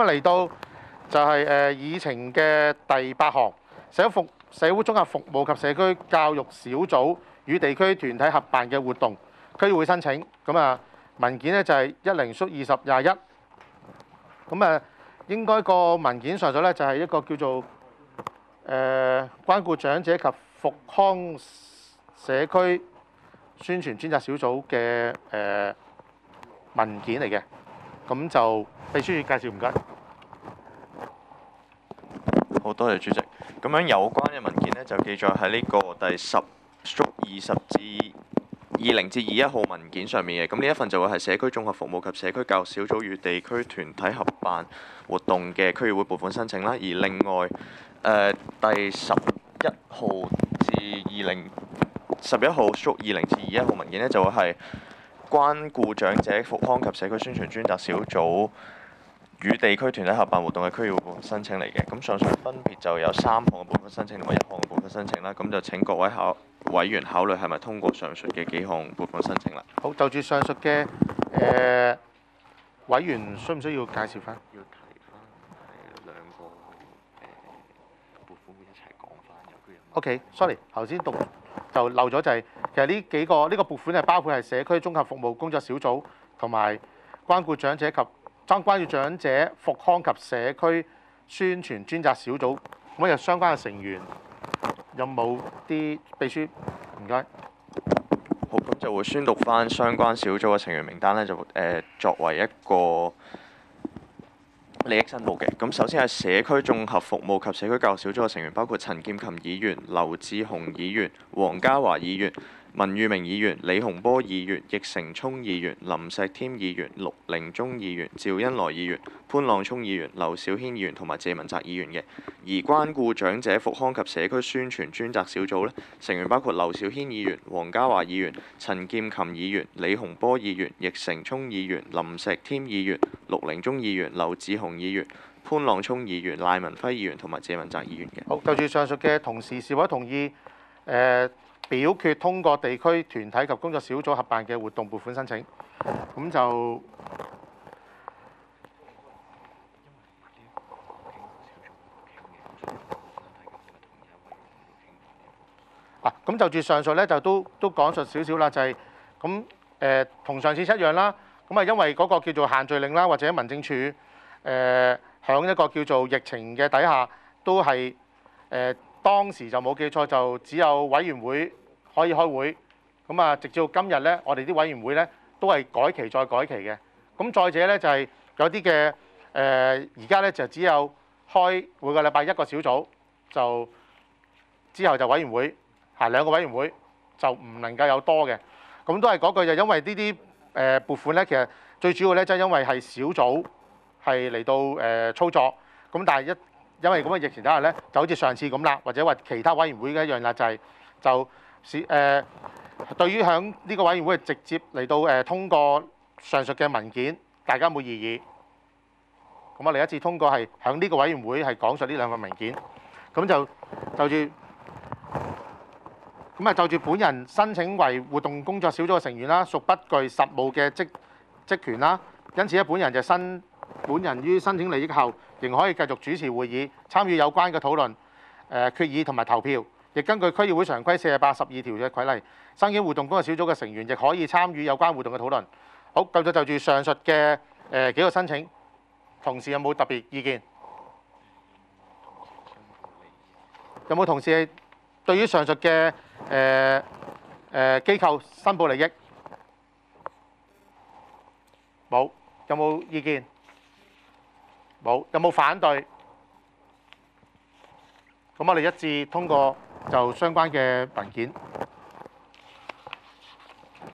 咁啊嚟到就係議程嘅第8項，社會綜合服務及社區教育小組與地區團體合辦嘅活動區議會申請。咁啊文件咧就係10/2021。咁啊應該個文件上述咧就係一個叫做關顧長者及復康社區宣傳專責小組嘅文件嚟嘅。咁就秘書介紹，唔該。 好多謝主席。咁樣有關嘅文件呢，就記載喺呢個第10/20/21號文件上面嘅。咁呢一份就會係社區綜合服務及社區教育小組與地區團體合辦活動嘅區議會撥款申請啦。而另外第11號至20/11/21號文件呢，就會係關顧長者復康及社區宣傳專責小組與地區團體合辦活動嘅區議會撥款申請嚟嘅。咁上述分別就有3項嘅撥款申請同埋1項嘅撥款申請啦。咁就請各位委員考慮係咪通過上述嘅幾項撥款申請啦。 好，就住上述嘅委員需唔需要介紹翻？ 要提翻係兩個撥款會一齊講翻。 OK，sorry，頭先讀就漏咗，就係其實呢個撥款係包括係社區綜合服務工作小組同埋關顧長者復康及社區宣傳專責小組。咁有相關嘅成員有冇啲秘書？唔該。 好，咁就會宣讀翻相關小組嘅成員名單咧，就作為一個利益申報嘅。咁首先係社區綜合服務及社區教育小組嘅成員，包括陳劍琴議員、劉志雄議員、黃家華議員、文裕明議員、李洪波議員、易成聰議員、林石添議員、陸寧忠議員、趙恩來議員、潘朗聰議員、劉小軒議員同埋謝文澤議員嘅。而關顧長者復康及社區宣傳專責小組呢，成員包括劉小軒議員、黃家華議員、陳劍琴議員、李洪波議員、易成聰議員、林石添議員、陸寧忠議員、劉志雄議員、潘朗聰議員、賴文輝議員同埋謝文澤議員嘅。 好，就住上述嘅同事是否同意表決通過地區團體及工作小組合辦嘅活動撥款申請？咁就咁就住上述咧，就都講述少少啦，就係咁同上次一樣啦。咁啊，因為嗰個叫做限聚令啦，或者民政處響一個叫做疫情嘅底下，都係當時就冇記錯，就只有委員會可以開會。咁啊，直至到今日咧，我哋啲委員會咧都係改期再改期嘅。咁再者咧，就係有啲嘅而家咧就只有開每個禮拜1個小組，就之後就委員會2個委員會就唔能夠有多嘅。咁都係嗰句，就因為呢啲撥款咧，其實最主要咧，就係因為係小組係嚟到操作。咁但係因為咁嘅疫情底下咧，就好似上次咁啦，或者話其他委員會一樣啦，對於響呢個委員會直接嚟到通過上述嘅文件，大家冇異議。咁我哋一致通過係響呢個委員會係講述呢2份文件。咁就住本人申請為活動工作小組嘅成員啦，屬不具實務嘅職權啦，因此咧本人於申請利益後，仍可以繼續主持會議，參與有關嘅討論、決議同埋投票。亦根據區議會常規4812條嘅規例，申請活動工作小組嘅成員亦可以參與有關活動嘅討論。好，咁就住上述嘅幾個申請，同事有冇特別意見？有冇同事對於上述嘅機構申報利益？冇。有冇意見？冇。有冇反對？咁我哋一致通過就相關嘅文件。